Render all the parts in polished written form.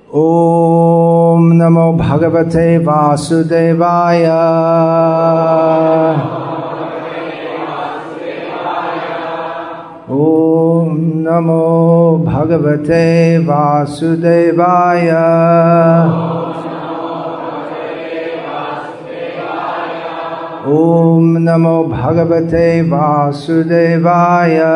Om Namo Bhagavate Vasudevaya. Om Namo Bhagavate Vasudevaya. Om Namo Bhagavate Vasudevaya.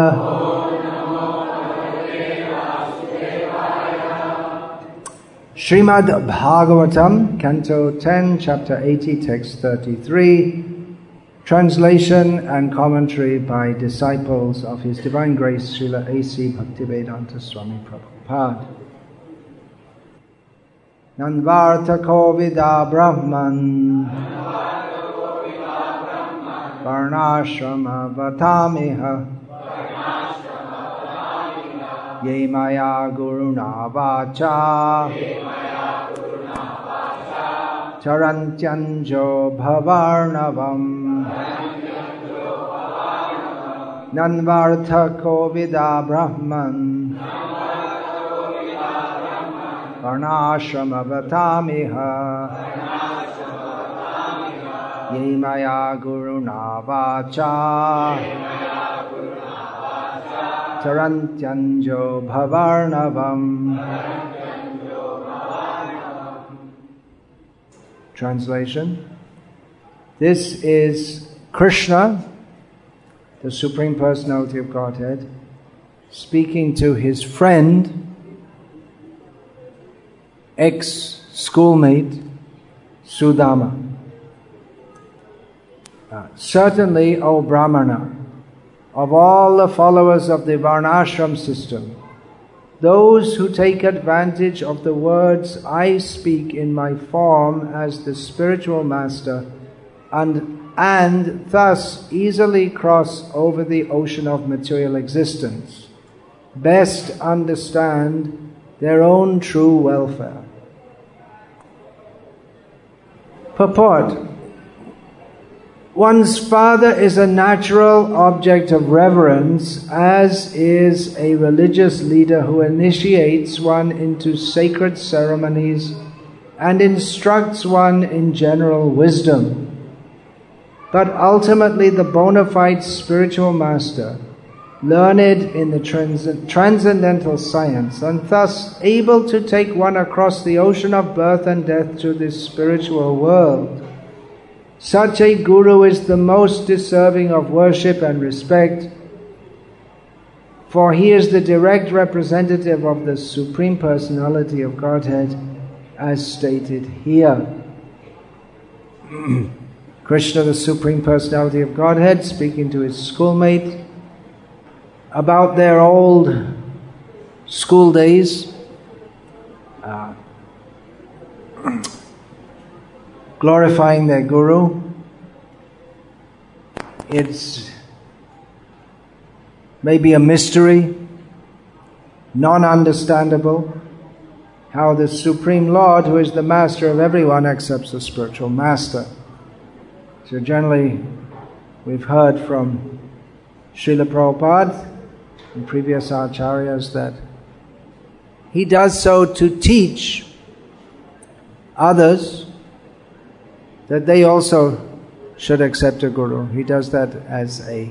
Srimad Bhagavatam, Canto 10, Chapter 80, Text 33, translation and commentary by disciples of His Divine Grace Srila A.C. Bhaktivedanta Swami Prabhupada. Nanvartha Kovida Brahman Varnashrama Vatamiha Ye Maya Guruna Vacha Charantyanjo Bhavarnavam Nanvartha Kovida Brahman Varnashrama Vatamiha Ye Maya Guruna Vacha Tarantyanjo Bhavarnavam. Translation. This is Krishna, the Supreme Personality of Godhead, speaking to his friend, ex-schoolmate, Sudama. Certainly, O Brahmana, of all the followers of the Varnashram system, those who take advantage of the words I speak in my form as the spiritual master and thus easily cross over the ocean of material existence, best understand their own true welfare. Purport. One's father is a natural object of reverence, as is a religious leader who initiates one into sacred ceremonies and instructs one in general wisdom. But ultimately the bona fide spiritual master, learned in the transcendental science and thus able to take one across the ocean of birth and death to this spiritual world, such a guru is the most deserving of worship and respect, for he is the direct representative of the Supreme Personality of Godhead, as stated here. Krishna, the Supreme Personality of Godhead, speaking to his schoolmate about their old school days, glorifying their guru. It's maybe a mystery, non-understandable, how the Supreme Lord, who is the master of everyone, accepts the spiritual master. So generally, we've heard from Srila Prabhupada and previous acharyas that he does so to teach others that they also should accept a guru. He does that as a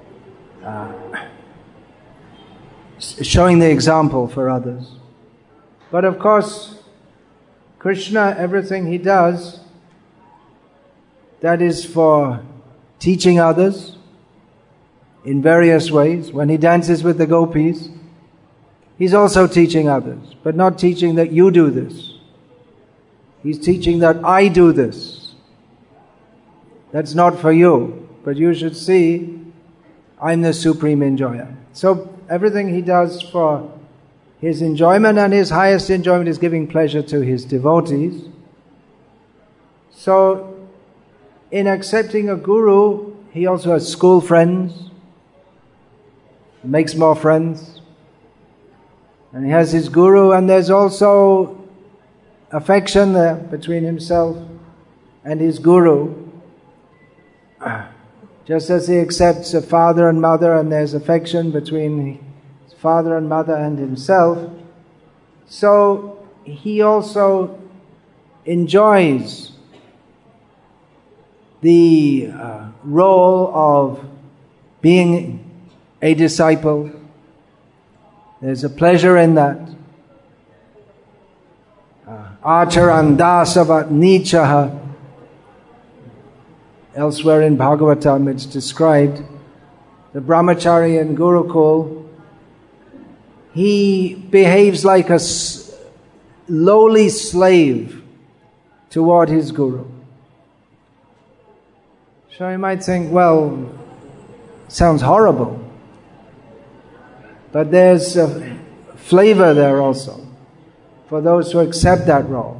showing the example for others. But of course, Krishna, everything he does, that is for teaching others in various ways. When he dances with the gopis, he's also teaching others, but not teaching that you do this. He's teaching that I do this. That's not for you, but you should see I'm the supreme enjoyer. So everything he does for his enjoyment, and his highest enjoyment is giving pleasure to his devotees. So in accepting a guru, he also has school friends, makes more friends, and he has his guru, and there's also affection there between himself and his guru. Just as he accepts a father and mother, and there's affection between his father and mother and himself, so he also enjoys the role of being a disciple. There's a pleasure in that. Acharandasavat nichaha. Elsewhere in Bhagavatam it's described, the brahmachari in Gurukul, he behaves like a lowly slave toward his guru. So you might think, well, sounds horrible. But there's a flavor there also for those who accept that role.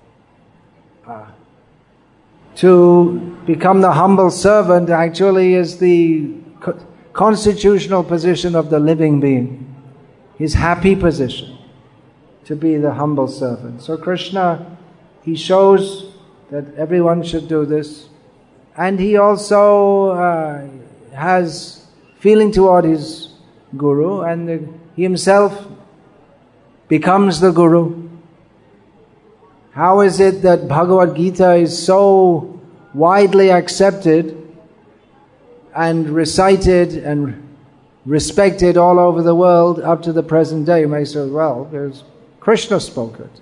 To become the humble servant actually is the constitutional position of the living being. His happy position to be the humble servant. So Krishna, he shows that everyone should do this. And he also has feeling toward his guru, and he himself becomes the guru. How is it that Bhagavad Gita is so widely accepted and recited and respected all over the world up to the present day? You may say, well, because Krishna spoke it.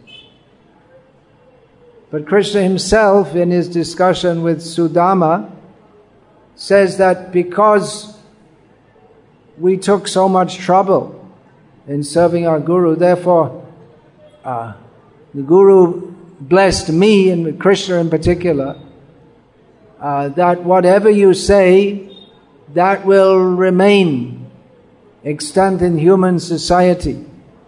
But Krishna himself, in his discussion with Sudama, says that because we took so much trouble in serving our Guru, therefore the Guru blessed me, and Krishna in particular, that whatever you say, that will remain extant in human society.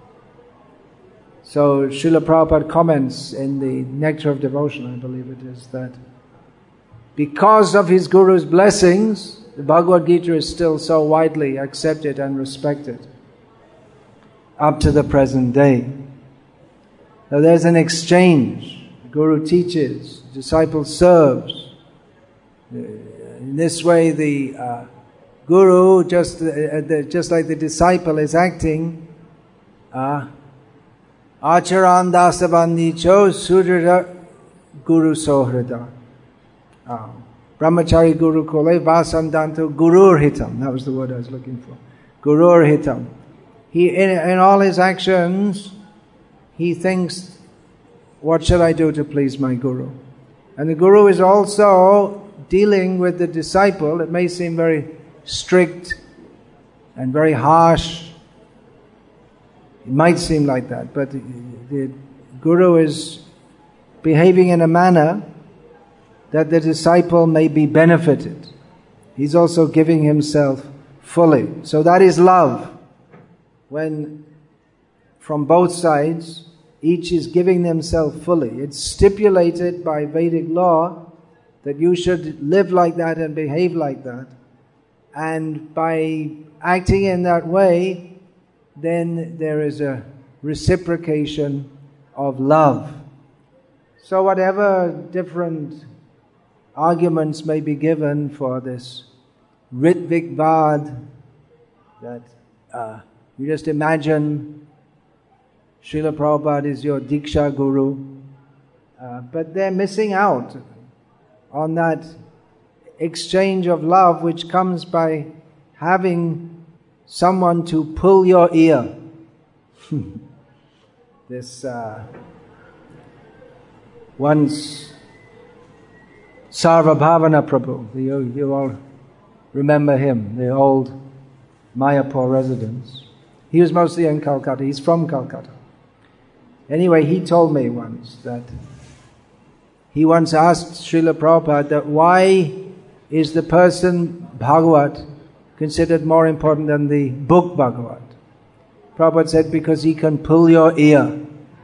So Srila Prabhupada comments in the Nectar of Devotion, I believe it is, that because of his Guru's blessings, the Bhagavad Gita is still so widely accepted and respected up to the present day. So there's an exchange. The Guru teaches, disciple serves. In this way, the Guru, just like the disciple, is acting Acharan dasavandicho sudrida guru sohrida. Brahmachari guru kole vasandanto gurur hitam. That was the word I was looking for. Gurur hitam. He, in all his actions, he thinks, what should I do to please my guru? And the guru is also dealing with the disciple. It may seem very strict and very harsh. It might seem like that, but the Guru is behaving in a manner that the disciple may be benefited. He's also giving himself fully. So that is love. When from both sides, each is giving themselves fully. It's stipulated by Vedic law that you should live like that and behave like that. And by acting in that way, then there is a reciprocation of love. So whatever different arguments may be given for this Ritvik Vad, that you just imagine Srila Prabhupada is your Diksha Guru, but they're missing out on that exchange of love which comes by having someone to pull your ear. This once Sarvabhavana Prabhu, you all remember him, the old Mayapur residence. He was mostly in Calcutta. He's from Calcutta. Anyway, he told me once that he once asked Srila Prabhupada that why is the person Bhagavat considered more important than the book Bhagavat? Prabhupada said, because he can pull your ear.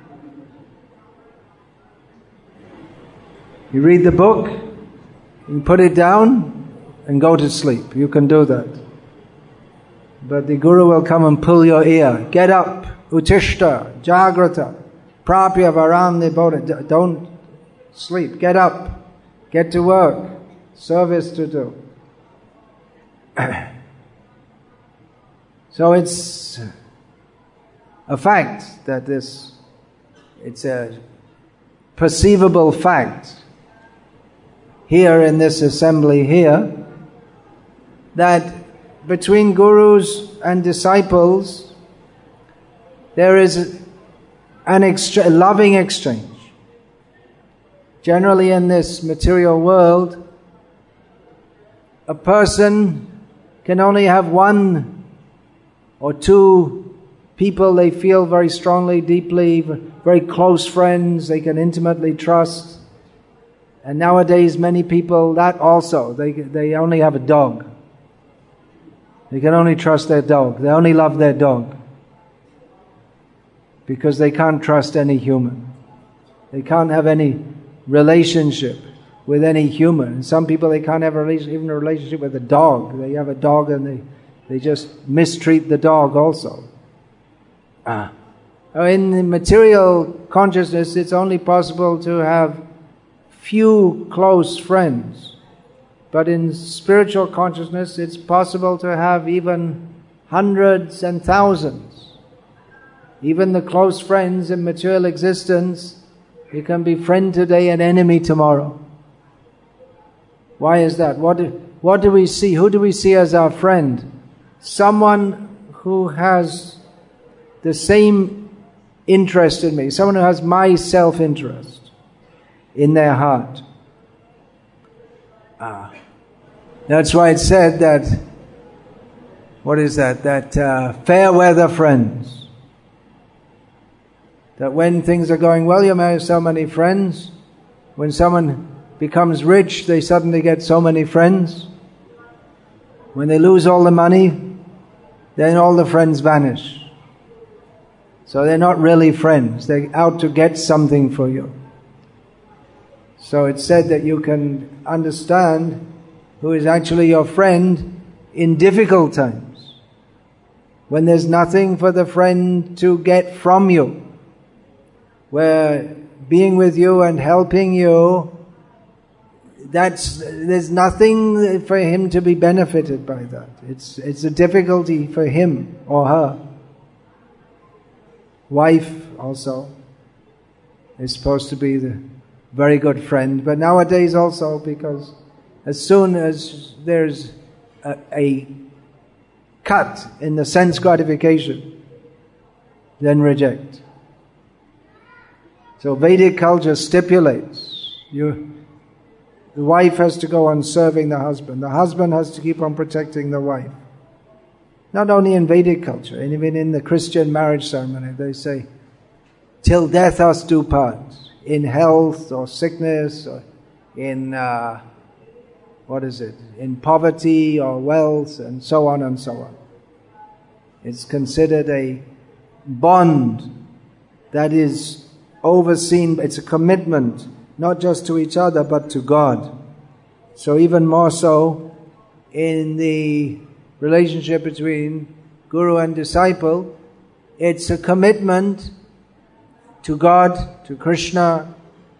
You read the book, you put it down and go to sleep. You can do that. But the Guru will come and pull your ear. Get up, utishta, jagrata, prapya varam nibodha. Don't sleep, get up, get to work, service to do. So it's a fact that this it's a perceivable fact here in this assembly here, that between gurus and disciples there is a loving exchange. Generally in this material world, a person can only have one or two people they feel very strongly, deeply, very close friends they can intimately trust. And nowadays many people, that also, they only have a dog. They can only trust their dog. They only love their dog. Because they can't trust any human. They can't have any relationship with any human. And some people, they can't have even a relationship with a dog. They have a dog and they just mistreat the dog also. In the material consciousness, it's only possible to have few close friends. But in spiritual consciousness, it's possible to have even hundreds and thousands. Even the close friends in material existence, you can be friend today and enemy tomorrow. Why is that? What do we see? Who do we see as our friend? Someone who has the same interest in me. Someone who has my self-interest in their heart. That's why it's said that, what is that? That fair weather friends. That when things are going well, you may have so many friends. When someone becomes rich, they suddenly get so many friends. When they lose all the money, then all the friends vanish. So they're not really friends. They're out to get something for you. So it's said that you can understand who is actually your friend in difficult times. When there's nothing for the friend to get from you. Where being with you and helping you, there's nothing for him to be benefited by that. It's a difficulty for him or her. Wife also is supposed to be the very good friend, but nowadays also, because as soon as there's a cut in the sense gratification, then reject. So Vedic culture stipulates the wife has to go on serving the husband has to keep on protecting the wife. Not only in Vedic culture, even in the Christian marriage ceremony, they say, till death us do part, in health or sickness, or in, in poverty or wealth, and so on and so on. It's considered a bond that is overseen, it's a commitment, not just to each other, but to God. So even more so, in the relationship between guru and disciple, it's a commitment to God, to Krishna,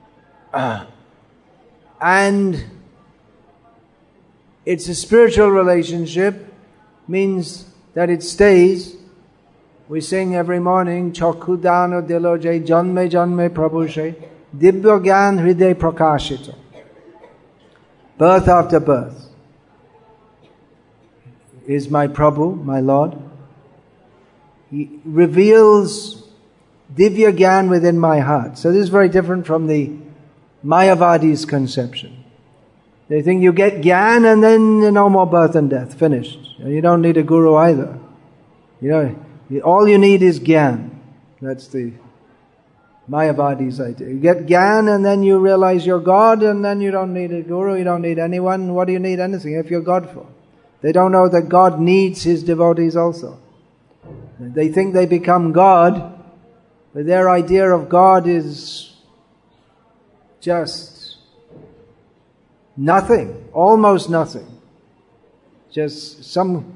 and it's a spiritual relationship, means that it stays. We sing every morning, Chakudano Diloje Janme Janme Prabhushe Dibya Gyan Hriday Prakashito. Birth after birth is my Prabhu, my Lord. He reveals Divya Gyan within my heart. So this is very different from the Mayavadi's conception. They think you get Gyan and then no more birth and death, finished. You don't need a guru either. All you need is Gyan. That's the Mayavadi's idea. You get Gyan and then you realize you're God, and then you don't need a guru, you don't need anyone. What do you need anything if you're God for? They don't know that God needs His devotees also. They think they become God, but their idea of God is just nothing, almost nothing. Just some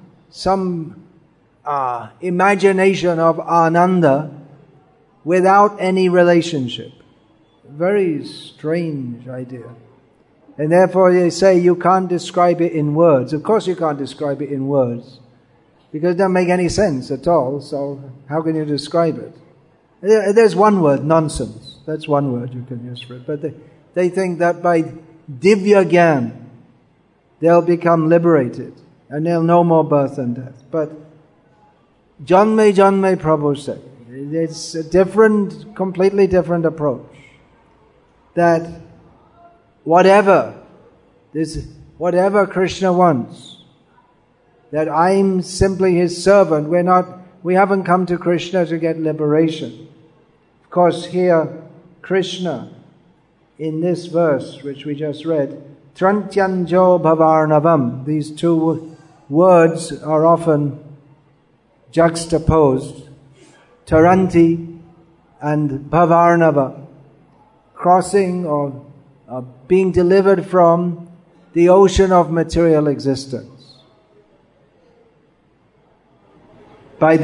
imagination of Ananda without any relationship. Very strange idea. And therefore they say you can't describe it in words. Of course you can't describe it in words, because it doesn't make any sense at all, so how can you describe it? There's one word, nonsense. That's one word you can use for it. But they think that by Divya Gyan, they'll become liberated and they'll know more birth and death. But Janme Janme Prabhu said, it's a completely different approach. That whatever Krishna wants, that I'm simply his servant. We haven't come to Krishna to get liberation. Of course, here, Krishna, in this verse, which we just read, Trantyanjo Bhavarnavam, these two words are often juxtaposed, Taranti and Bhavarnava, crossing or being delivered from the ocean of material existence. By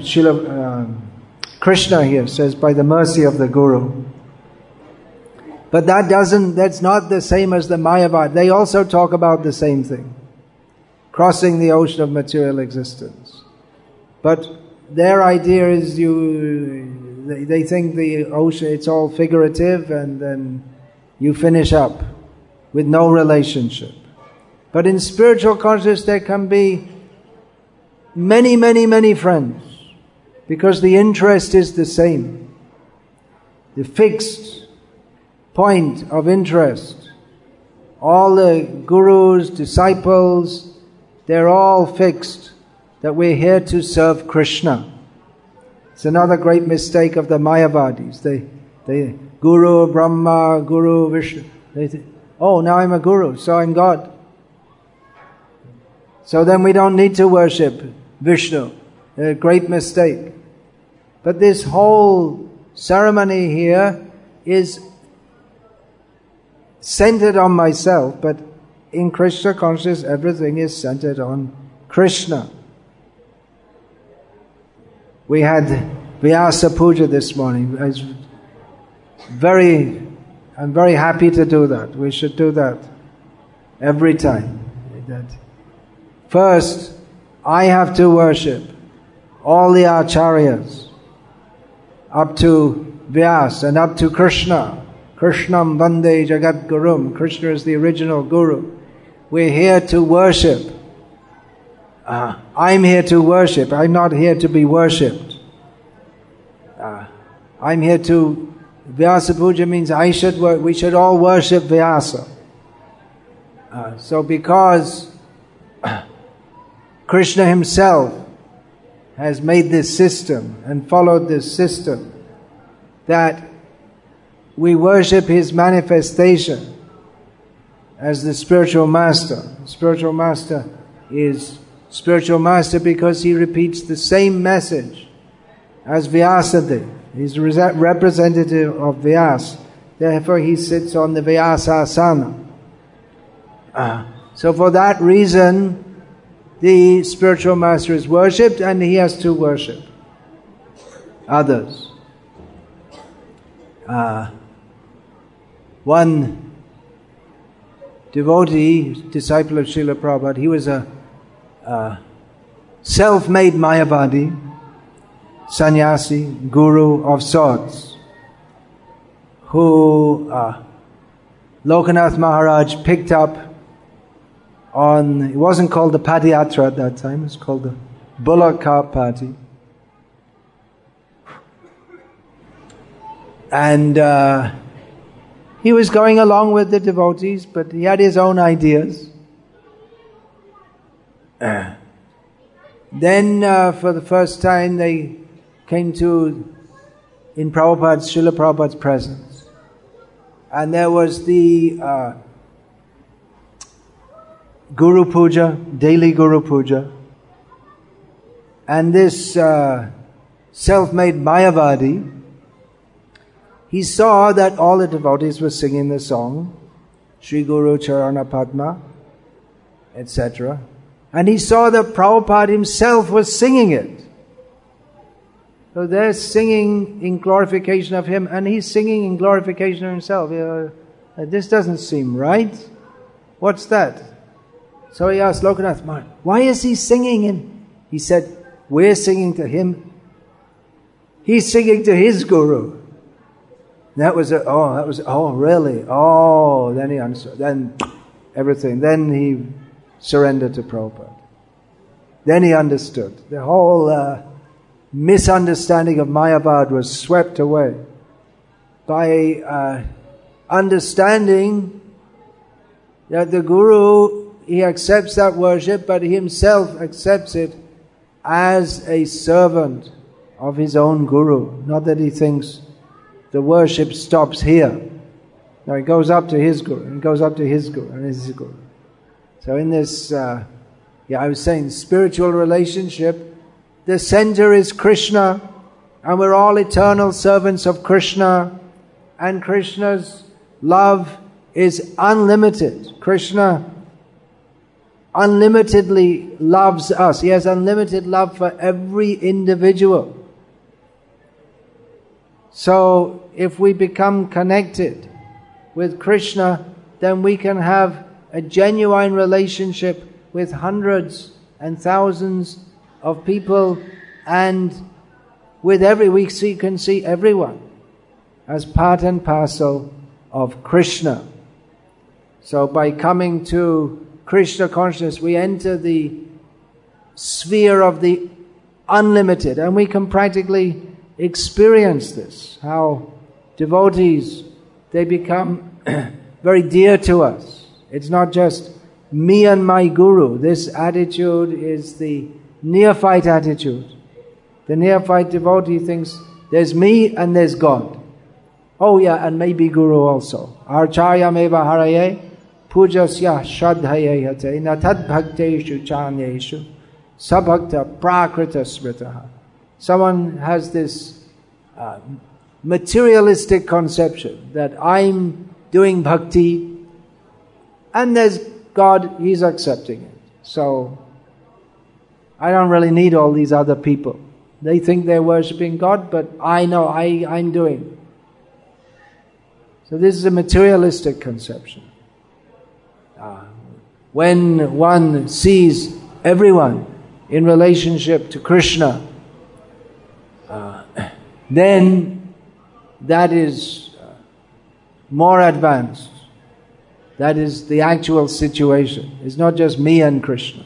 Krishna here says, by the mercy of the Guru. But that's not the same as the Mayavad. They also talk about the same thing. Crossing the ocean of material existence. But their idea is they think the ocean, it's all figurative and then you finish up with no relationship. But in spiritual consciousness there can be many, many, many friends because the interest is the same. The fixed point of interest. All the gurus, disciples, they're all fixed that we're here to serve Krishna. It's another great mistake of the Mayavadis. They Guru Brahma, Guru Vishnu. They think, oh, now I'm a guru, so I'm God. So then we don't need to worship Vishnu. A great mistake. But this whole ceremony here is centered on myself, but in Krishna consciousness everything is centered on Krishna. We had Vyasa Puja this morning. I'm very happy to do that. We should do that every time. First, I have to worship all the acharyas up to Vyasa and up to Krishna. Krishnam Vande Jagat Gurum. Krishna is the original Guru. We're here to worship. I'm here to worship. I'm not here to be worshipped. I'm here to... Vyasa Puja means we should all worship Vyasa. So because Krishna himself has made this system and followed this system, that we worship his manifestation as the spiritual master. The spiritual master is spiritual master because he repeats the same message as Vyasadeva. He's representative of Vyasa. Therefore he sits on the Vyasa asana. So for that reason, the spiritual master is worshipped and he has to worship others. One devotee, disciple of Srila Prabhupada, he was a self-made Mayavadi, sannyasi, guru of sorts, who Lokanath Maharaj picked up on, it wasn't called the Padayatra at that time, it was called the Bullock Cart Party. And he was going along with the devotees, but he had his own ideas. Then for the first time they came in Srila Prabhupada's presence. And there was the Guru Puja, daily Guru Puja. And this self-made Mayavadi, he saw that all the devotees were singing the song, Shri Guru Charana Padma, etc. And he saw that Prabhupada himself was singing it. So they're singing in glorification of him, and he's singing in glorification of himself. This doesn't seem right. What's that? So he asked Lokanath Maharaj, why is he singing? He said, we're singing to him. He's singing to his guru. Really? Oh, then he understood. Then everything. Then he surrendered to Prabhupada. Then he understood. The whole misunderstanding of Mayavad was swept away by understanding that the guru, he accepts that worship, but he himself accepts it as a servant of his own guru. Not that he thinks the worship stops here. No, it goes up to his guru, and it goes up to his guru, and his guru. So in this, I was saying, spiritual relationship, the center is Krishna, and we're all eternal servants of Krishna, and Krishna's love is unlimited. Krishna unlimitedly loves us. He has unlimited love for every individual. So if we become connected with Krishna, then we can have a genuine relationship with hundreds and thousands of people, and with we can see everyone as part and parcel of Krishna. So by coming to Krishna consciousness, we enter the sphere of the unlimited, and we can practically experience this, how devotees, they become very dear to us. It's not just me and my guru. This attitude is the neophyte attitude. The neophyte devotee thinks there's me and there's God. Oh yeah, and maybe guru also. Archayam eva haraye pujasya shraddhaye hate natad bhakteshu chanyeshu sabhakta prakrita smritaha. Someone has this materialistic conception that I'm doing bhakti and there's God, He's accepting it. So I don't really need all these other people. They think they're worshipping God, but I know I'm doing. So this is a materialistic conception. When one sees everyone in relationship to Krishna, then that is more advanced. That is the actual situation. It's not just me and Krishna.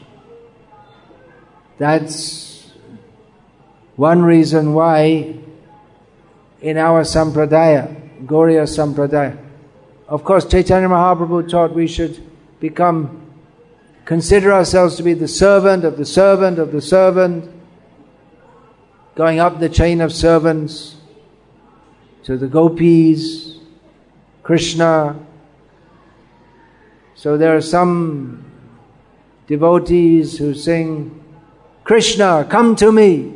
That's one reason why in our sampradaya, Gauriya sampradaya, of course Chaitanya Mahaprabhu taught we should consider ourselves to be the servant of the servant of the servant, going up the chain of servants to the gopis, Krishna. So there are some devotees who sing, Krishna, come to me.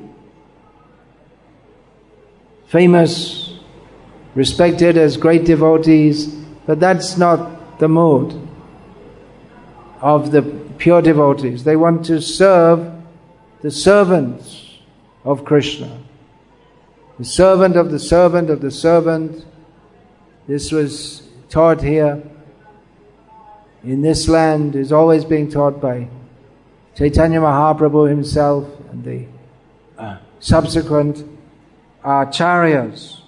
Famous, respected as great devotees, but that's not the mood of the pure devotees. They want to serve the servants of Krishna. The servant of the servant of the servant. This was taught here in this land, is always being taught by Chaitanya Mahaprabhu himself and the subsequent acharyas.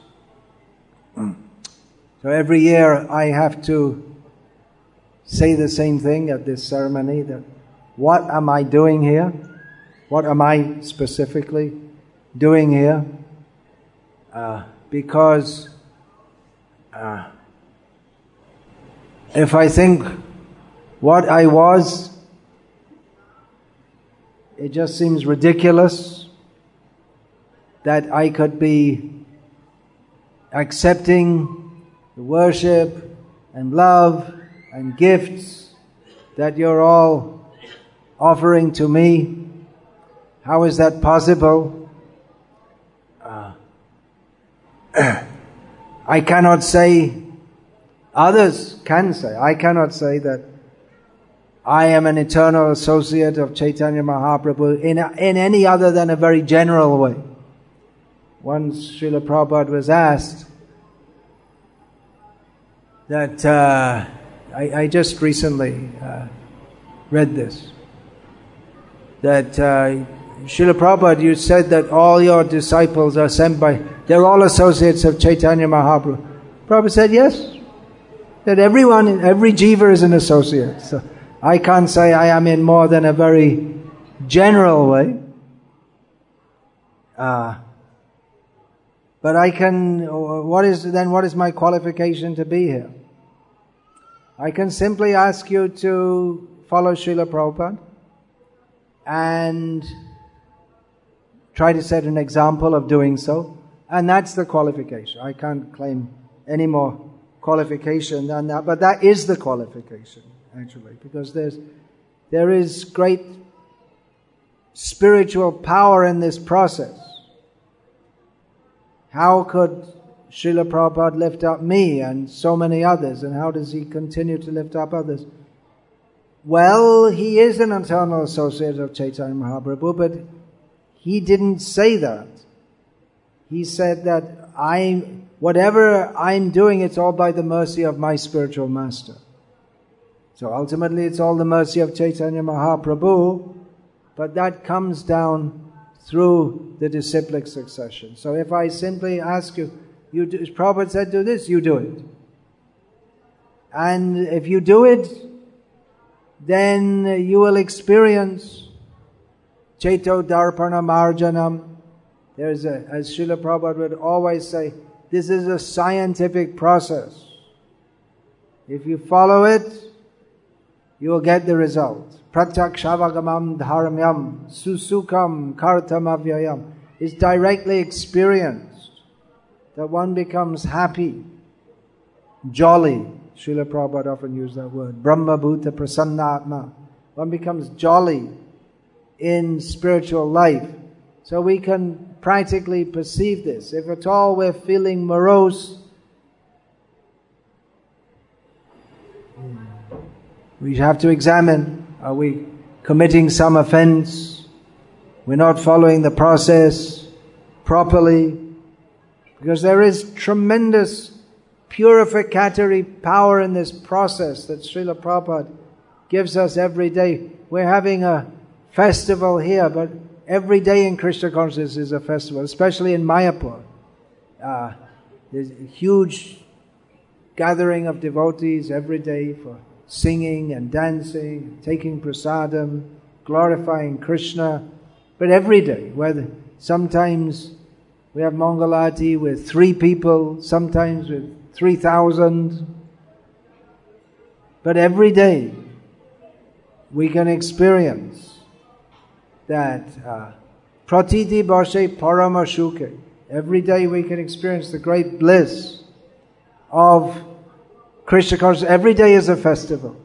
So every year I have to say the same thing at this ceremony, that what am I doing here? What am I specifically doing here? Because if I think what I was, it just seems ridiculous that I could be accepting the worship and love and gifts that you're all offering to me. How is that possible? I cannot say, others can say, I cannot say that I am an eternal associate of Chaitanya Mahaprabhu in any other than a very general way. Once Srila Prabhupada was asked that, I just recently read this, that Srila Prabhupada, you said that all your disciples are sent by, they're all associates of Chaitanya Mahaprabhu. Prabhupada said yes, that everyone, every jiva is an associate. So I can't say I am in more than a very general way. But I can, what is my qualification to be here? I can simply ask you to follow Srila Prabhupada and try to set an example of doing so. And that's the qualification. I can't claim any more qualification than that, but that is the qualification, actually, because there is great spiritual power in this process. How could Srila Prabhupada lift up me and so many others, and how does he continue to lift up others? Well, he is an eternal associate of Chaitanya Mahaprabhu, but he didn't say that. He said that whatever I'm doing, it's all by the mercy of my spiritual master. So ultimately it's all the mercy of Chaitanya Mahaprabhu, but that comes down through the disciplic succession. So if I simply ask you, Prabhupada said do this, you do it. And if you do it, then you will experience Chaito Darpana Marjanam. As Srila Prabhupada would always say, this is a scientific process. If you follow it, you will get the result. Pratyakshavangamam dharmyam susukam kartam avyayam is directly experienced, that one becomes happy, jolly. Srila Prabhupada often used that word. Brahma bhuta prasannatma. One becomes jolly in spiritual life. So we can practically perceive this. If at all we're feeling morose, we have to examine, are we committing some offense? We're not following the process properly. Because there is tremendous purificatory power in this process that Srila Prabhupada gives us every day. We're having a festival here, but every day in Krishna consciousness is a festival, especially in Mayapur. There's a huge gathering of devotees every day for singing and dancing, taking prasadam, glorifying Krishna. But every day, sometimes we have Mangalarati with 3 people, sometimes with 3,000. But every day we can experience that pratiti barshe parama shuke. Every day we can experience the great bliss of Krishna consciousness. Every day is a festival.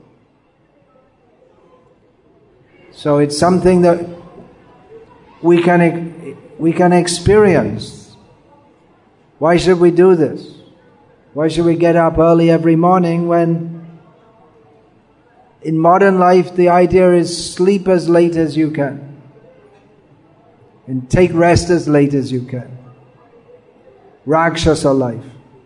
So it's something that we can experience. Why should we do this? Why should we get up early every morning when in modern life the idea is sleep as late as you can and take rest as late as you can. Rakshasa life.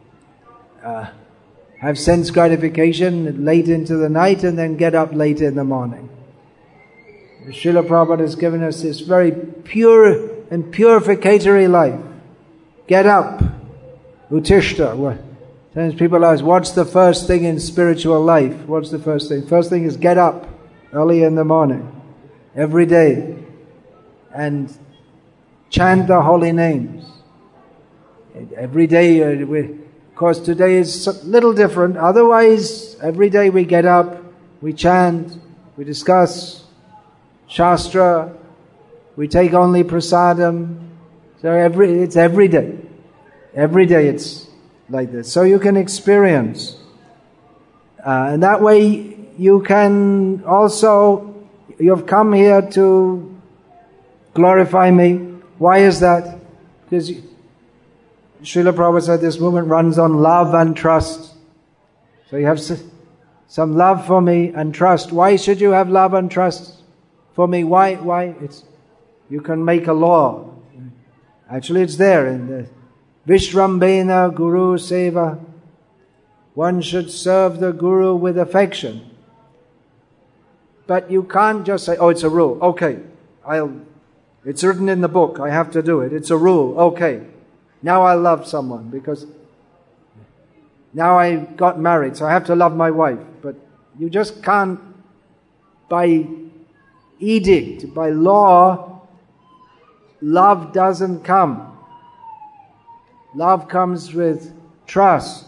Have sense gratification late into the night and then get up late in the morning. Srila Prabhupada has given us this very pure and purificatory life. Get up. Utishta. Sometimes people ask, what's the first thing in spiritual life? What's the first thing? First thing is get up early in the morning, every day, and chant the holy names. Every day, of course today is a little different. Otherwise, every day we get up, we chant, we discuss Shastra, we take only prasadam. So it's every day. Every day it's like this. So you can experience. And that way you can also, you've come here to glorify me. Why is that? Because Srila Prabhupada said this movement runs on love and trust. So you have some love for me and trust. Why should you have love and trust for me? Why? You can make a law. Actually it's there in the Vishrambena Guru Seva. One should serve the Guru with affection. But you can't just say, oh, it's a rule. Okay, It's written in the book, I have to do it. It's a rule. Okay, now I love someone because now I got married, so I have to love my wife. But you just can't, by edict, by law, love doesn't come. Love comes with trust.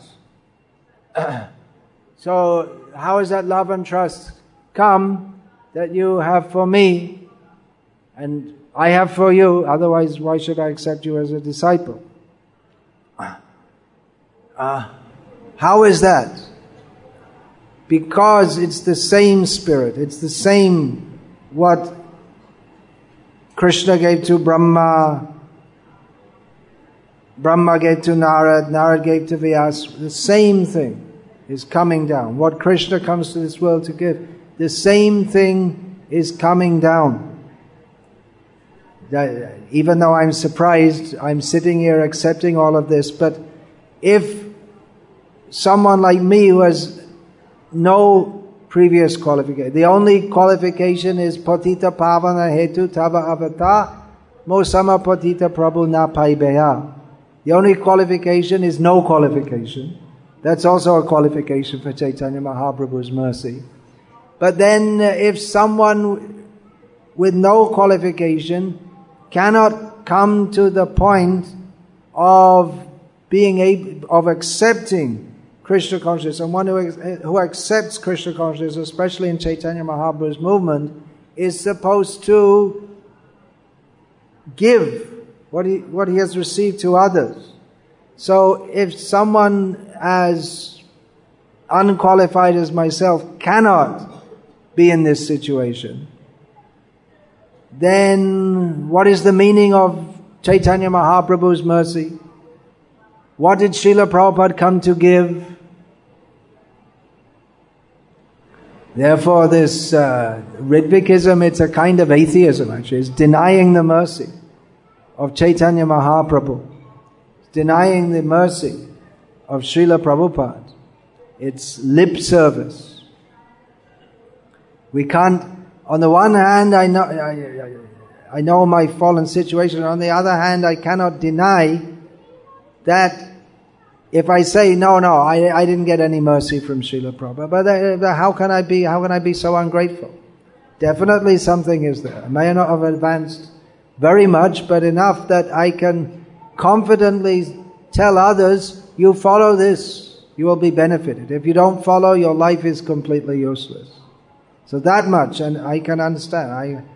So how is that love and trust come that you have for me and I have for you? Otherwise, why should I accept you as a disciple? How is that? Because it's the same spirit. It's the same what Krishna gave to Brahma, Brahma gave to Narad, Narad gave to Vyasa. The same thing is coming down. What Krishna comes to this world to give, the same thing is coming down. Even though I'm surprised, I'm sitting here accepting all of this, but if someone like me who has no previous qualification, the only qualification is Patita Pavana Hetu Tava Avata Mosama Patita Prabhu Na Paibeya. The only qualification is no qualification. That's also a qualification for Chaitanya Mahaprabhu's mercy. But then if someone with no qualification cannot come to the point of being able, of accepting Krishna consciousness, and one who accepts Krishna consciousness, especially in Chaitanya Mahaprabhu's movement, is supposed to give what he has received to others. So if someone as unqualified as myself cannot be in this situation, then what is the meaning of Chaitanya Mahaprabhu's mercy? What did Srila Prabhupada come to give? Therefore this Ritvikism, it's a kind of atheism actually. It's denying the mercy of Chaitanya Mahaprabhu. It's denying the mercy of Srila Prabhupada. It's lip service. We can't, on the one hand I know my fallen situation, on the other hand I cannot deny that if I say, no, I didn't get any mercy from Srila Prabhupada, but how can I be so ungrateful? Definitely something is there. I may not have advanced very much, but enough that I can confidently tell others, you follow this, you will be benefited. If you don't follow, your life is completely useless. So that much, and I can understand.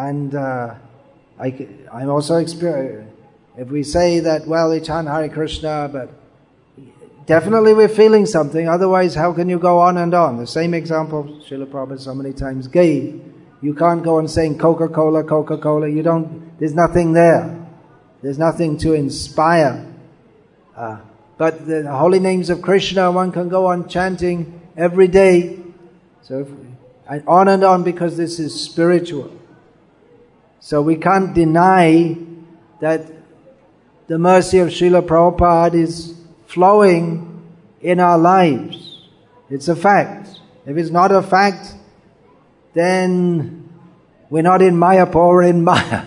I'm also experienced. If we say that, well, we chant Hare Krishna, but definitely we're feeling something, otherwise how can you go on and on? The same example Srila Prabhupada so many times gave. You can't go on saying Coca-Cola, Coca-Cola, there's nothing there. There's nothing to inspire. But the holy names of Krishna, one can go on chanting every day. So and on, because this is spiritual. So we can't deny that the mercy of Srila Prabhupada is flowing in our lives. It's a fact. If it's not a fact, then we're not in Mayapur, we're in Maya.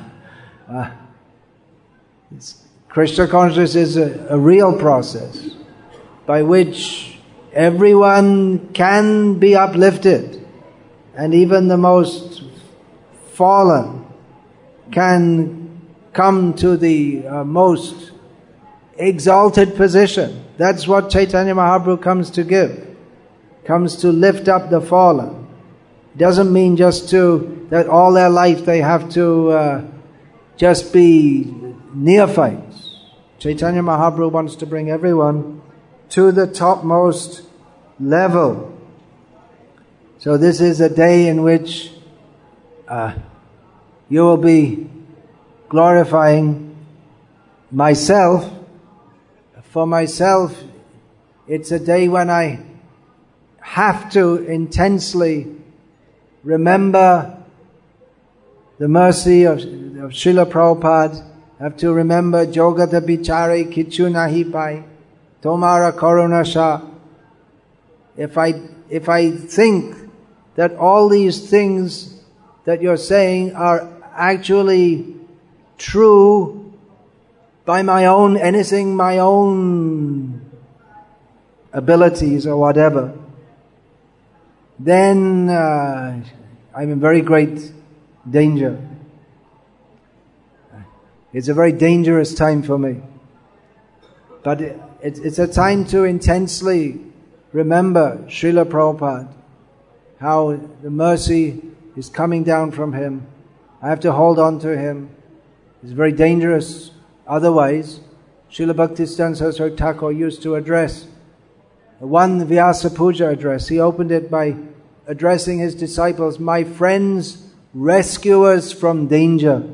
Krishna consciousness is a real process by which everyone can be uplifted, and even the most fallen can come to the most exalted position. That's what Chaitanya Mahaprabhu comes to give. Comes to lift up the fallen. Doesn't mean just that all their life they have to just be neophytes. Chaitanya Mahaprabhu wants to bring everyone to the topmost level. So this is a day in which you will be glorifying myself. For myself, it's a day when I have to intensely remember the mercy of Srila Prabhupada. I have to remember Jogata Bichare Kichu Nahi Pai Tomara Karuna Shah. If I think that all these things that you're saying are actually true by my own abilities or whatever, then I'm in very great danger. It's a very dangerous time for me. But it's a time to intensely remember Srila Prabhupada, how the mercy is coming down from him. I have to hold on to him. It's very dangerous. Otherwise, Srila Bhaktisiddhanta Saraswati Thakur used to address one Vyasa Puja address. He opened it by addressing his disciples, my friends, rescuers from danger.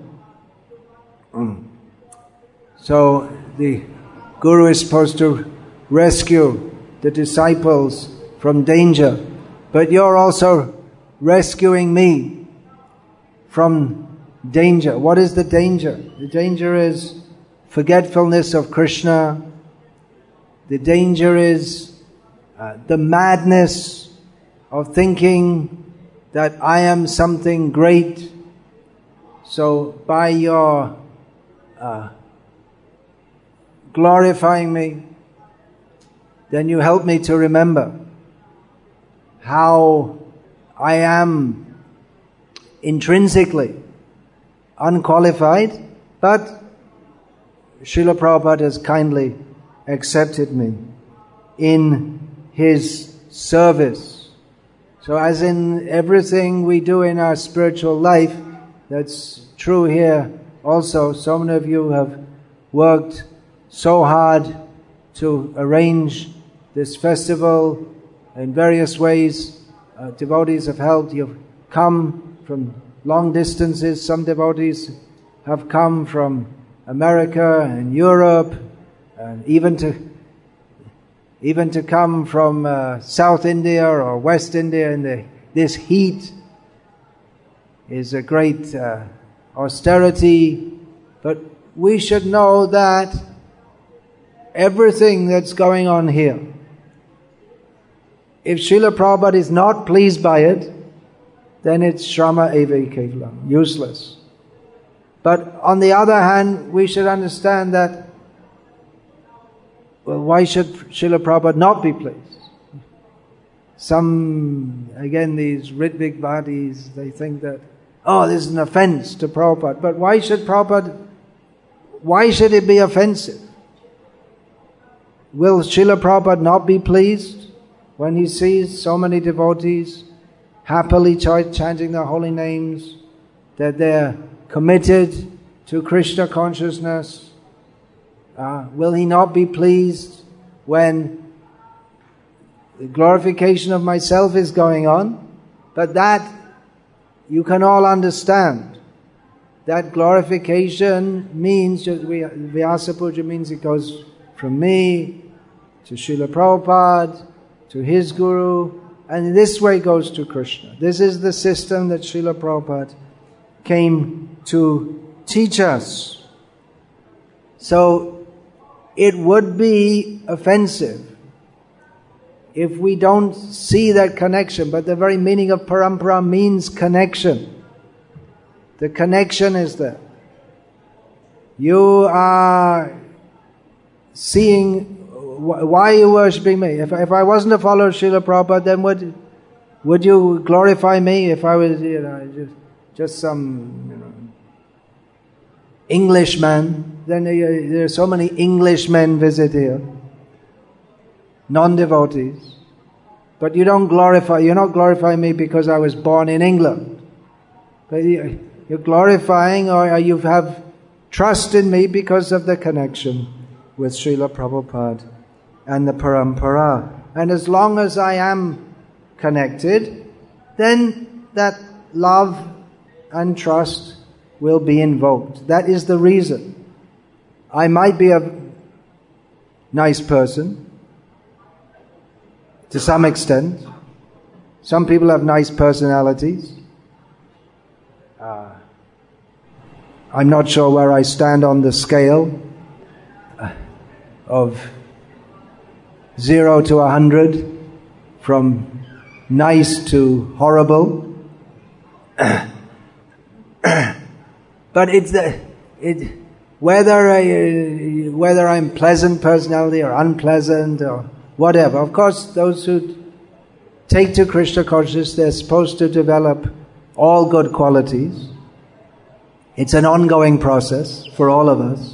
So the Guru is supposed to rescue the disciples from danger, but you're also rescuing me from danger. What is the danger? The danger is forgetfulness of Krishna. The danger is the madness of thinking that I am something great. So by your glorifying me, then you help me to remember how I am intrinsically unqualified, but Srila Prabhupada has kindly accepted me in his service. So as in everything we do in our spiritual life, that's true here also. So many of you have worked so hard to arrange this festival in various ways. Devotees have helped. You've come from long distances. Some devotees have come from America and Europe, and even to come from South India or West India in this heat is a great austerity. But we should know that everything that's going on here, if Srila Prabhupada is not pleased by it, then it's shrama eva kevalam, useless. But on the other hand, we should understand that, well, why should Srila Prabhupada not be pleased? Again, these Ritvik Vadis, they think that, this is an offense to Prabhupada. But why should it be offensive? Will Srila Prabhupada not be pleased when he sees so many devotees happily chanting the holy names, that they're committed to Krishna consciousness? Will he not be pleased when the glorification of myself is going on? But that you can all understand. That glorification means, Vyasa Puja means it goes from me to Srila Prabhupada, to his Guru, and this way goes to Krishna. This is the system that Srila Prabhupada came to teach us. So it would be offensive if we don't see that connection. But the very meaning of parampara means connection. The connection is there. You are seeing, why are you worshipping me? If I wasn't a follower of Srila Prabhupada, then would you glorify me if I was just some Englishman? Then there are so many Englishmen visit here, non-devotees. But you're not glorifying me because I was born in England. But you're glorifying, or you have trust in me because of the connection with Srila Prabhupada and the parampara. And as long as I am connected, then that love and trust will be invoked. That is the reason. I might be a nice person to some extent. Some people have nice personalities. I'm not sure where I stand on the scale of 0 to 100, from nice to horrible. But whether I'm pleasant personality or unpleasant or whatever. Of course, those who take to Krishna consciousness, they're supposed to develop all good qualities. It's an ongoing process for all of us.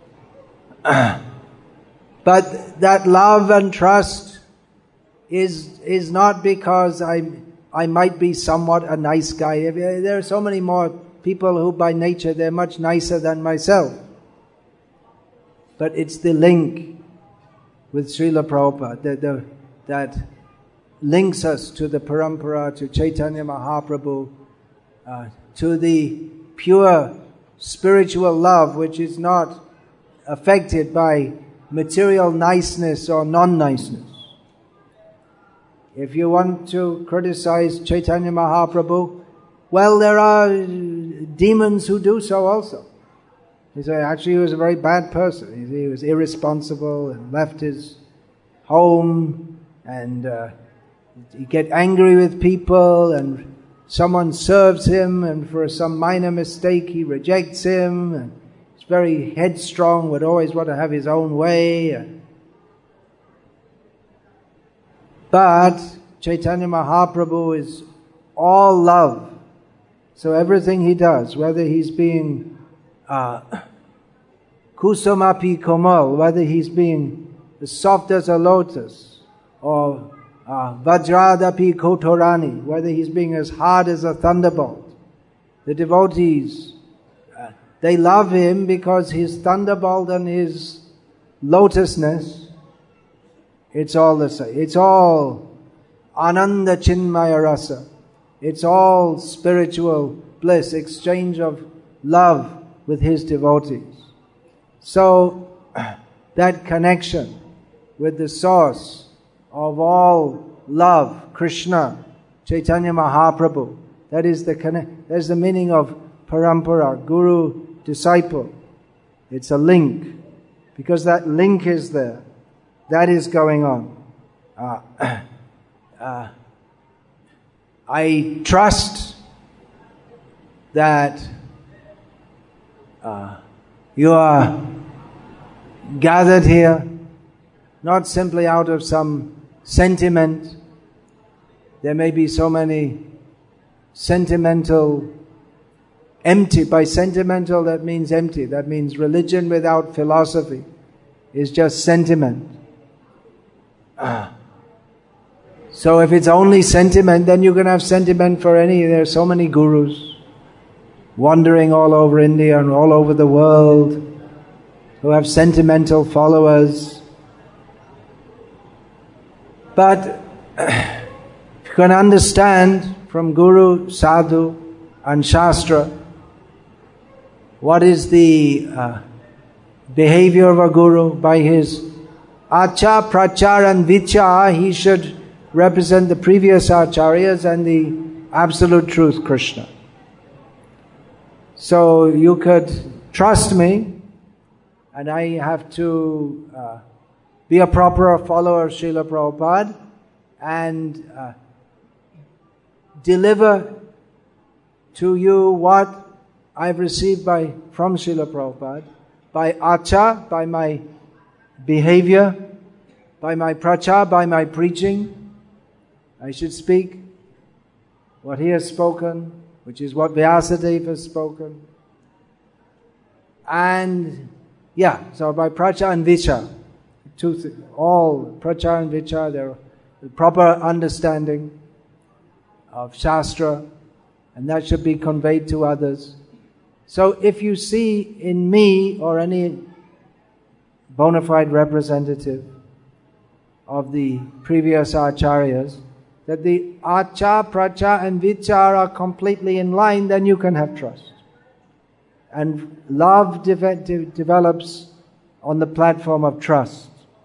But that love and trust is not because I might be somewhat a nice guy. There are so many more people who by nature they're much nicer than myself. But it's the link with Srila Prabhupada that links us to the parampara, to Chaitanya Mahaprabhu, to the pure spiritual love which is not affected by material niceness or non-niceness. If you want to criticize Chaitanya Mahaprabhu, well, there are demons who do so also. He said, actually, he was a very bad person. He was irresponsible and left his home, and he get angry with people, and someone serves him, and for some minor mistake he rejects him, and he's very headstrong, would always want to have his own way. But Chaitanya Mahaprabhu is all love. So everything he does, whether he's being Kusamapi Komal, whether he's being as soft as a lotus, or Vajradapi Kotorani, whether he's being as hard as a thunderbolt, the devotees, they love him because his thunderbolt and his lotusness, it's all the same. It's all Ananda Chinmaya Rasa. It's all spiritual bliss, exchange of love with his devotees. So that connection with the source of all love, Krishna, Chaitanya Mahaprabhu, that is that's the meaning of parampara, guru, disciple. It's a link, because that link is there. That is going on. I trust that you are gathered here not simply out of some sentiment. There may be so many sentimental, empty. By sentimental, that means empty. That means religion without philosophy is just sentiment. So if it's only sentiment, then you can have sentiment for any. There are so many gurus wandering all over India and all over the world who have sentimental followers. But you can understand from Guru, Sadhu and Shastra what is the behavior of a Guru. By his Acha, Prachar and Vichar, he should represent the previous Acharyas and the absolute truth, Krishna. So you could trust me, and I have to be a proper follower of Srila Prabhupada and deliver to you what I've received from Srila Prabhupada, by Acha, by my behavior, by my prachar, by my preaching. I should speak what he has spoken, which is what Vyasadeva has spoken. And so by prachar and vichar, all prachar and vichar, they're the proper understanding of Shastra, and that should be conveyed to others. So if you see in me or any bona fide representative of the previous acharyas that the acha, pracha and vichar are completely in line, then you can have trust. And love develops on the platform of trust.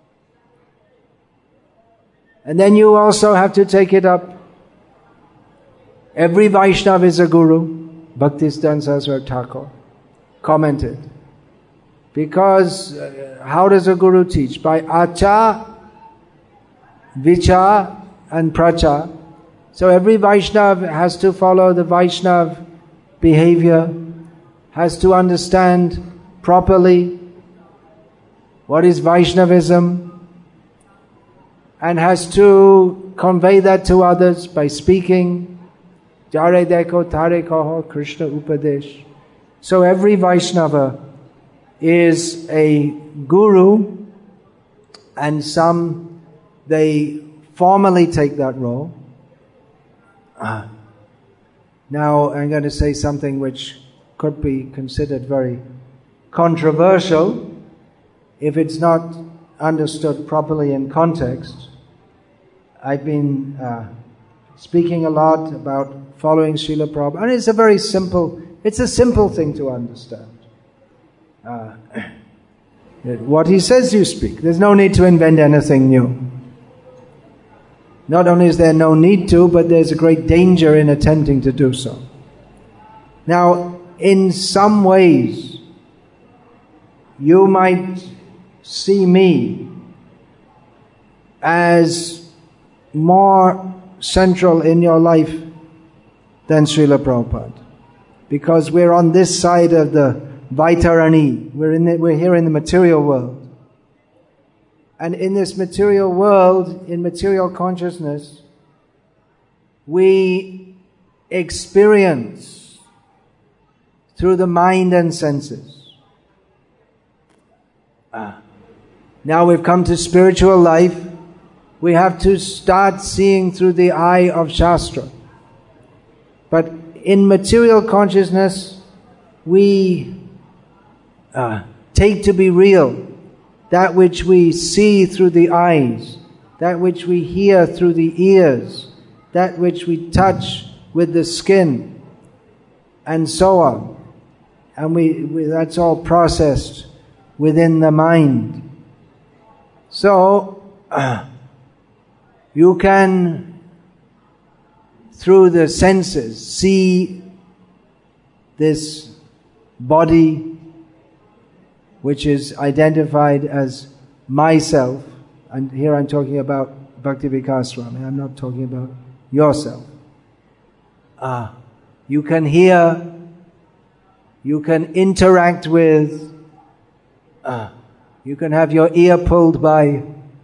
And then you also have to take it up. Every Vaishnava is a guru. Bhaktisiddhanta Saraswati Thakur commented. Because how does a guru teach? By acha, vichar and pracha. So every Vaishnava has to follow the Vaishnava behavior, has to understand properly what is Vaishnavism and has to convey that to others by speaking. Jare dekho tare kaho Krishna Upadesh. So every Vaishnava is a guru, and some, they formally take that role. Now I'm going to say something which could be considered very controversial if it's not understood properly in context. I've been speaking a lot about following Srila Prabhupada, and it's a simple thing to understand. What he says you speak. There's no need to invent anything new. Not only is there no need to, but there's a great danger in attempting to do so. Now, in some ways, you might see me as more central in your life than Srila Prabhupada, because we're on this side of the Vaitarani. We're here in the material world. And in this material world, in material consciousness, we experience through the mind and senses. Now we've come to spiritual life, we have to start seeing through the eye of Shastra. But in material consciousness, we take to be real that which we see through the eyes, that which we hear through the ears, that which we touch with the skin, and so on. And that's all processed within the mind. So, you can, through the senses, see this body which is identified as myself, and here I'm talking about Bhakti Vikas Swami, I'm not talking about yourself. You can hear, you can interact with, you can have your ear pulled by.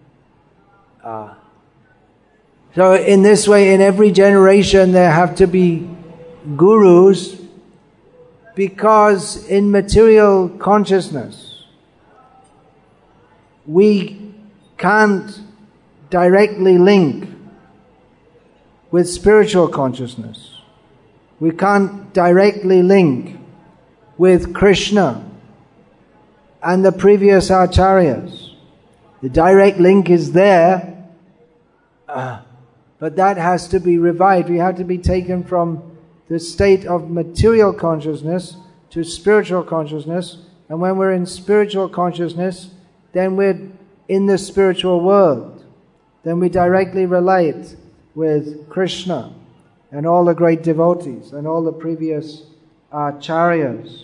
So in this way, in every generation there have to be gurus, because in material consciousness, we can't directly link with spiritual consciousness. We can't directly link with Krishna and the previous acharyas. The direct link is there, but that has to be revived. We have to be taken from the state of material consciousness to spiritual consciousness, and when we're in spiritual consciousness, then we're in the spiritual world. Then we directly relate with Krishna and all the great devotees and all the previous acharyas.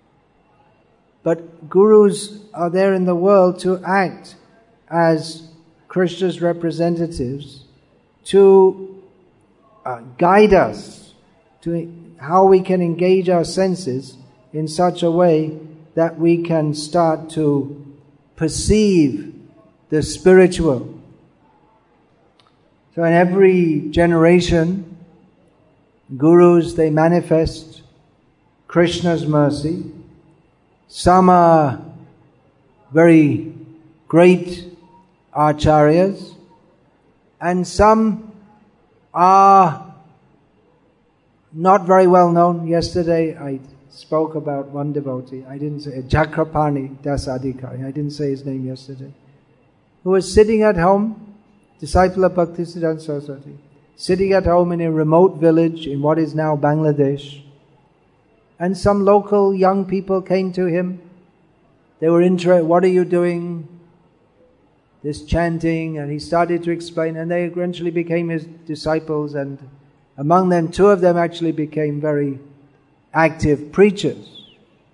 But gurus are there in the world to act as Krishna's representatives, to guide us to how we can engage our senses in such a way that we can start to perceive the spiritual. So in every generation, gurus, they manifest Krishna's mercy. Some are very great acharyas, and some are not very well known. Yesterday I spoke about one devotee, I didn't say, Chakrapani Das Adhikari, I didn't say his name yesterday, who was sitting at home, disciple of Bhaktisiddhanta Saraswati, sitting at home in a remote village in what is now Bangladesh, and some local young people came to him. They were interested, what are you doing? This chanting, and he started to explain, and they eventually became his disciples, and among them, 2 of them actually became very active preachers.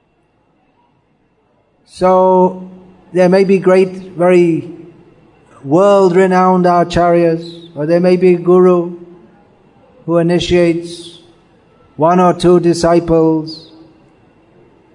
So there may be great, very world-renowned acharyas, or there may be a guru who initiates 1 or 2 disciples,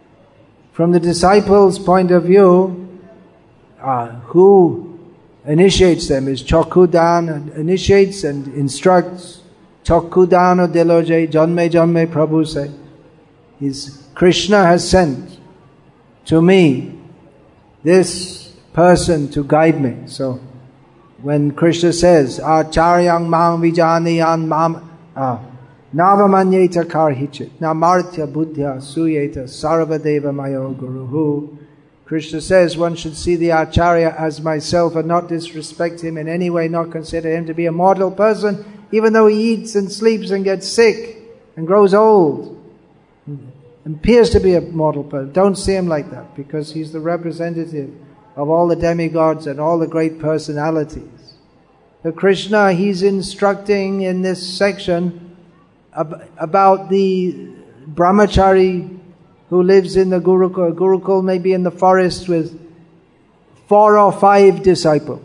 from the disciples' point of view, who initiates them is Chokkudan, initiates and instructs. Chokkudano deloje janme janme Prabhu say. Krishna has sent to me this person to guide me. So when Krishna says, Acharyang mang vijaniyan mam navamanyeta karhichit namartya buddhya suyeta sarvadeva mayo guruhu. Krishna says one should see the Acharya as myself and not disrespect him in any way, not consider him to be a mortal person, even though he eats and sleeps and gets sick and grows old and appears to be a mortal person. Don't see him like that, because he's the representative of all the demigods and all the great personalities. So Krishna, he's instructing in this section about the brahmachari who lives in the Gurukul. Gurukul may be in the forest with 4 or 5 disciples.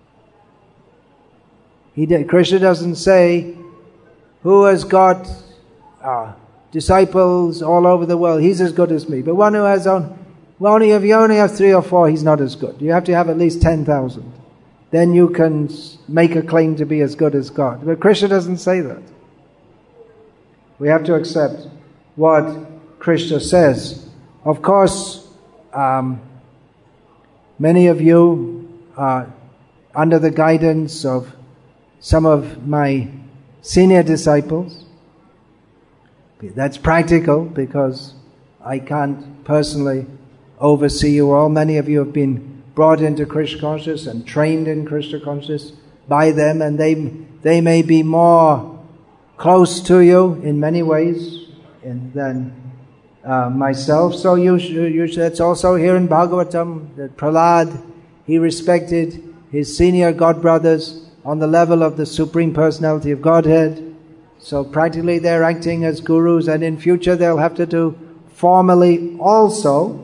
Krishna doesn't say who has got disciples all over the world, he's as good as me. But one who has if you only have 3 or 4, he's not as good. You have to have at least 10,000. Then you can make a claim to be as good as God. But Krishna doesn't say that. We have to accept what Krishna says. Of course, many of you are under the guidance of some of my senior disciples. That's practical because I can't personally oversee you all. Many of you have been brought into Krishna consciousness and trained in Krishna consciousness by them, and they may be more close to you in many ways than myself. So it's also here in Bhagavatam that Prahlad, he respected his senior god brothers on the level of the Supreme Personality of Godhead. So practically they're acting as gurus, and in future they'll have to do formally also.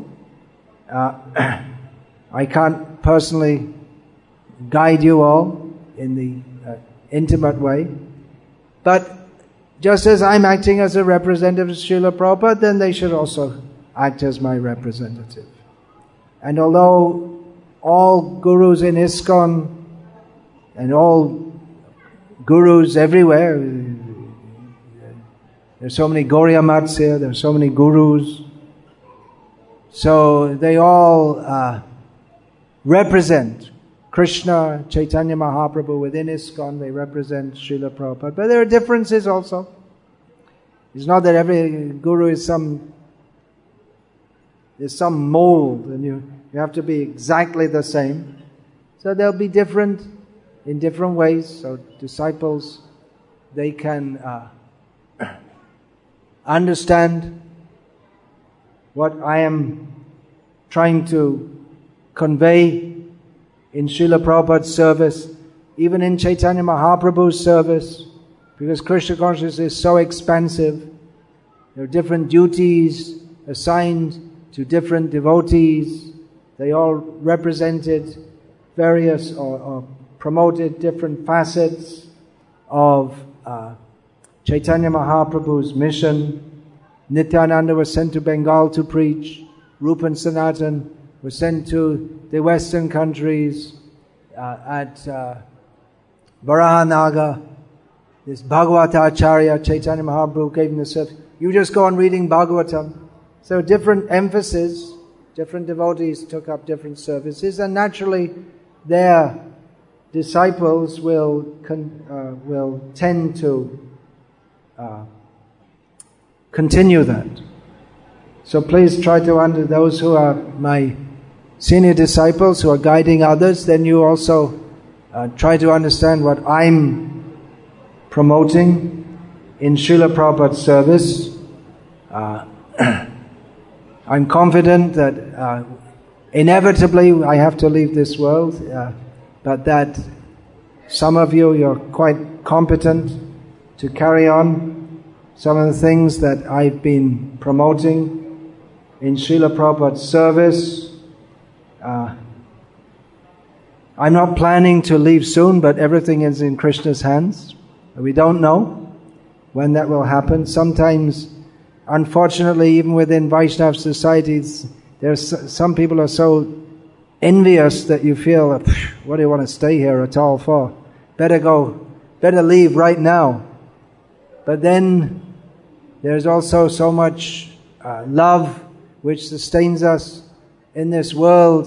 I can't personally guide you all in the intimate way, but just as I'm acting as a representative of Srila Prabhupada, then they should also act as my representative. And although all gurus in ISKCON and all gurus everywhere, there's so many Gauriya Mats here, there's so many gurus, so they all represent Krishna, Chaitanya Mahaprabhu within ISKCON, they represent Srila Prabhupada. But there are differences also. It's not that every guru is some mold and you have to be exactly the same. So they'll be different in different ways. So disciples, they can understand what I am trying to convey in Srila Prabhupada's service, even in Chaitanya Mahaprabhu's service, because Krishna consciousness is so expansive. There are different duties assigned to different devotees. They all represented various or promoted different facets of Chaitanya Mahaprabhu's mission. Nityananda was sent to Bengal to preach. Rupa and Sanatan was sent to the Western countries. At Varahanaga, this Bhagavata Acharya, Chaitanya Mahaprabhu gave him the service. You just go on reading Bhagavatam. So different emphasis, different devotees took up different services, and naturally their disciples will tend to continue that. So please try to those who are my senior disciples who are guiding others, then you also try to understand what I'm promoting in Srila Prabhupada's service. I'm confident that inevitably I have to leave this world, but that some of you're quite competent to carry on some of the things that I've been promoting in Srila Prabhupada's service. I'm not planning to leave soon, but everything is in Krishna's hands. We don't know when that will happen. Sometimes, unfortunately, even within Vaishnava societies, There's some people are so envious that you feel, what do you want to stay here at all for? Better leave right now. But then there's also so much love which sustains us in this world.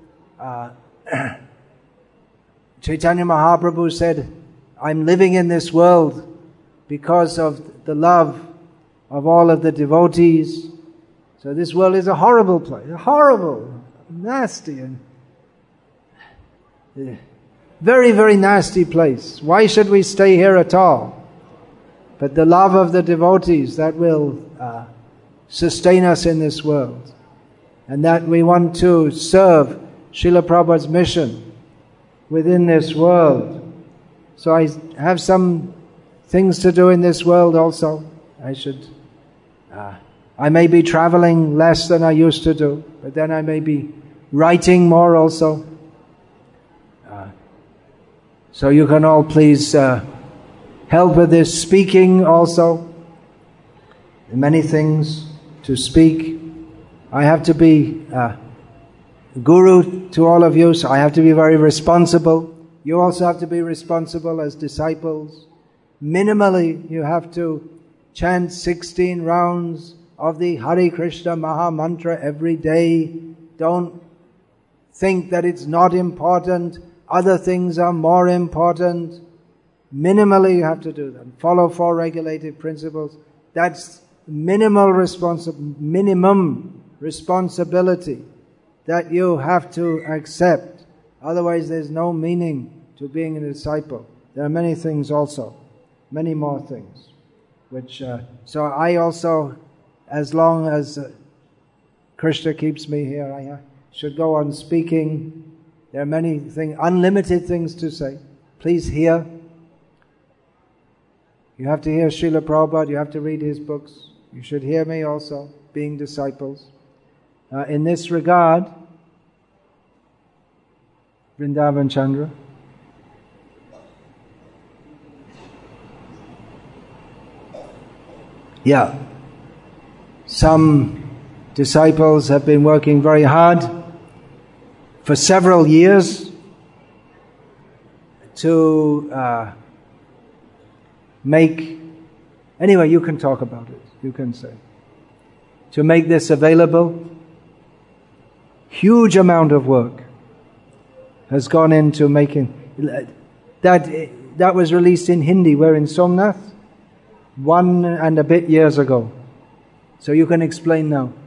Chaitanya Mahaprabhu said, I'm living in this world because of the love of all of the devotees. So this world is a horrible place, horrible, nasty, and very, very nasty place. Why should we stay here at all? But the love of the devotees, that will sustain us in this world. And that we want to serve Srila Prabhupada's mission within this world. So I have some things to do in this world also. I may be traveling less than I used to do, but then I may be writing more also. So you can all please help with this speaking also. Many things to speak. I have to be guru to all of you, so I have to be very responsible. You also have to be responsible as disciples. Minimally, you have to chant 16 rounds of the Hare Krishna Maha Mantra every day. Don't think that it's not important. Other things are more important. Minimally, you have to do that. Follow 4 regulative principles. That's minimum responsibility that you have to accept. Otherwise, there's no meaning to being a disciple. There are many things also, many more things. So I also, as long as Krishna keeps me here, I should go on speaking. There are many things, unlimited things to say. Please hear. You have to hear Srila Prabhupada, you have to read his books. You should hear me also, being disciples. In this regard, Vrindavan Chandra. Yeah. Some disciples have been working very hard for several years to make... Anyway, you can talk about it. You can say. To make this available. Huge amount of work has gone into making... That was released in Hindi. We're in Somnath 1 and a bit years ago. So you can explain now.